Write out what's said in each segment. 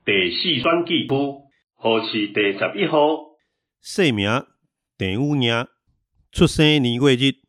第4选举区，号是第11号。 姓名郑有营，出生年月日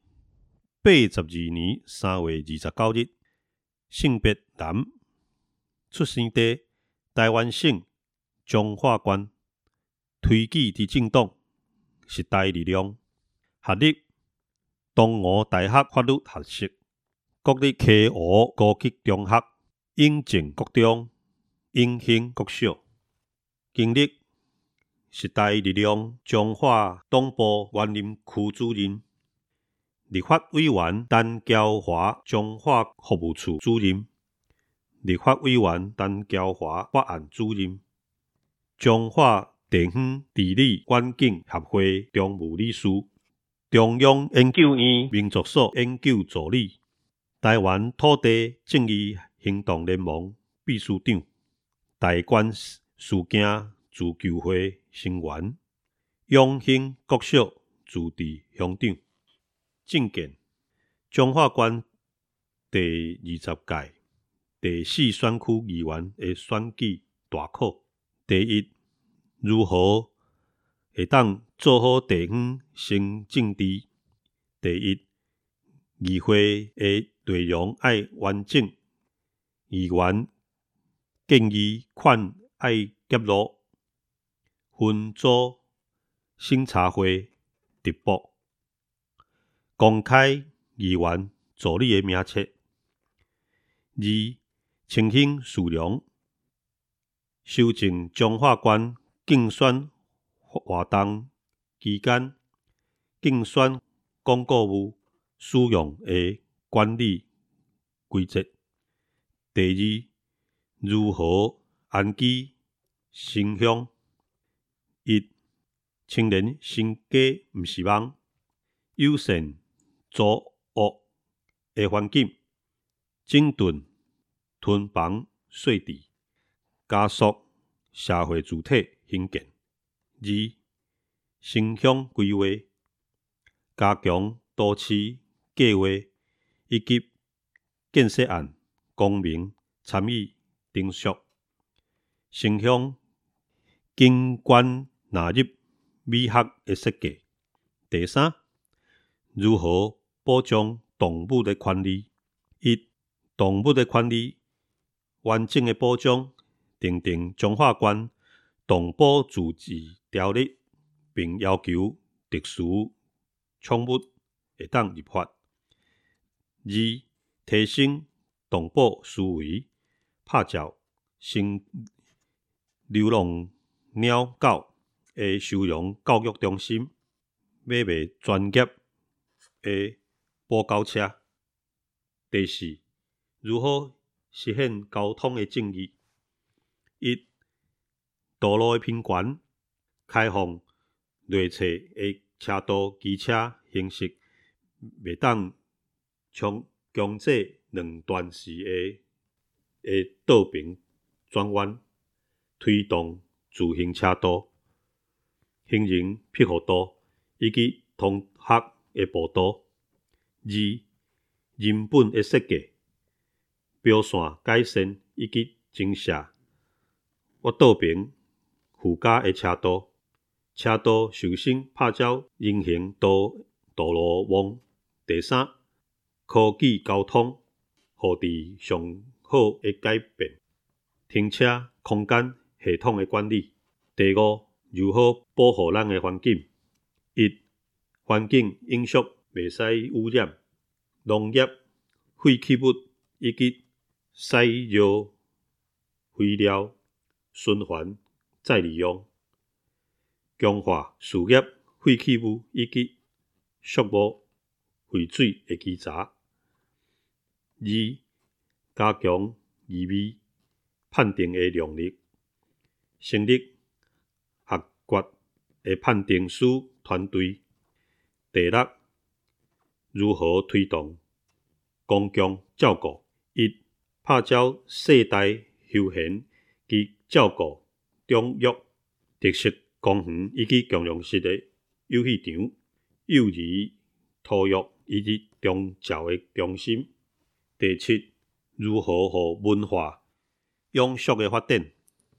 82年3月29日，性别男，出生地台湾省彰化县，推举伫政党时代力量，学历东吴大学法律学系，国立溪湖高级中学，永靖国中，永兴国小，经历时代力量彰化党部园林区主任，立法委员陈娇华彰化服务处主任，立法委员陈娇华法案主任，彰化地方治理环境协会常务理事，中央研究院民族所研究助理，台湾土地正义行动联盟秘书长，台关事件自救会成员，永兴国小自治乡长，政见彰化县第20届第4选区议员的选举大考。第一，如何会当做好地方行政治？第一，议会的内容要完整，议员建议款要揭露，分组审查会直播，公开议员助理的名册。二、清兴树良，修正彰化县竞选活动期间竞选广告物使用的管理规则。第二，如何安居城乡？一、青年生计毋是梦，友善租屋的环境，整顿囤房税制，加速社会主体兴建。二、城乡规划，加强都市计划以及建设案公民参与定属，城乡景观纳入美学的设计。第三，如何保障动物的权利？一、动物的权利完整的保障，订定彰化县动保自治条例，并要求特殊宠物会当入法。二、提升动保思维，拍照新流浪鸟狗的收容教育中心，买卖专业的保狗车。第四，如何实现交通的正义？一、道路的平权，开放类侧的车道机车行驶，袂当强制两段式的道平转弯，推动自行车道、行人庇护道以及通学的步道。二、人本的设计，标线改善以及增设弯道边附加的车道，车道受审拍照人行道路网。第三，科技交通互治上好的改变，停车空间系统的管理。第五，如何保护咱的环境？一、环境因素袂使污染，农业废弃物以及使药肥料循环再利用，强化事业废弃物以及畜牧废水的稽查。二、加强鱼味判定的能力，成立合格的判定师团队。第六，如何推动公共照顾？一、拍照世代休闲及照顾中药特色公园以及共用式的游戏场、幼儿托育以及宗教的中心。第七，如何互文化永续的发展？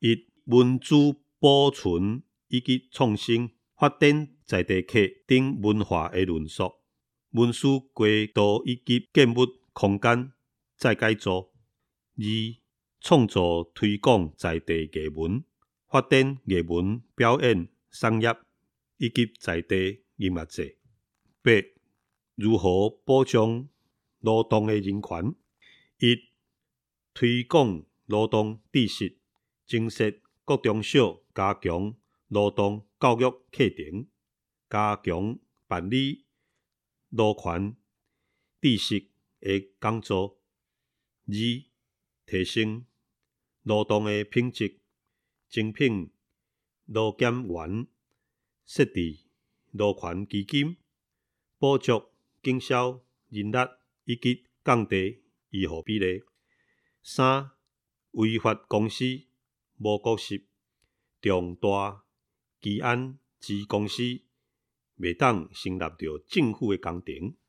一、文资保存以及创新，发展在地客等文化的论述，文书过渡以及建物空间再改造。二、创造推广在地艺文，发展艺文表演产业以及在地音乐节。八、如何保障劳动的人权？一、推广劳动知识，增设各中小加强劳动教育课程，加强办理劳权知识的讲座。二、提升劳动的品质，增聘劳检员，设置劳权基金，补足减少人力以及降低医护比例。三、违法公司无国实，重大治安之公司袂当成立着政府的工程。